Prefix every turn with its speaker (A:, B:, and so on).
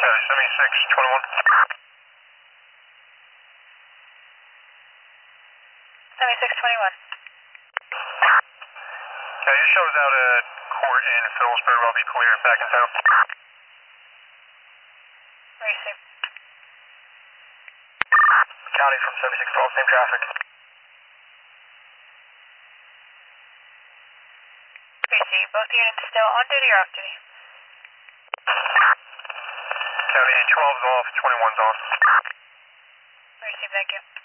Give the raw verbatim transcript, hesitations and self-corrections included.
A: County seventy-six twenty-one.
B: seventy-six twenty-one.
A: County, this shows out at court in Phillipsburg. I'll be clear back in town.
B: Receive.
A: County from seventy-six twelve, same traffic.
B: Receive. Both units still on duty or off duty?
A: County twelve's off, twenty-one's on.
B: Receive, thank you.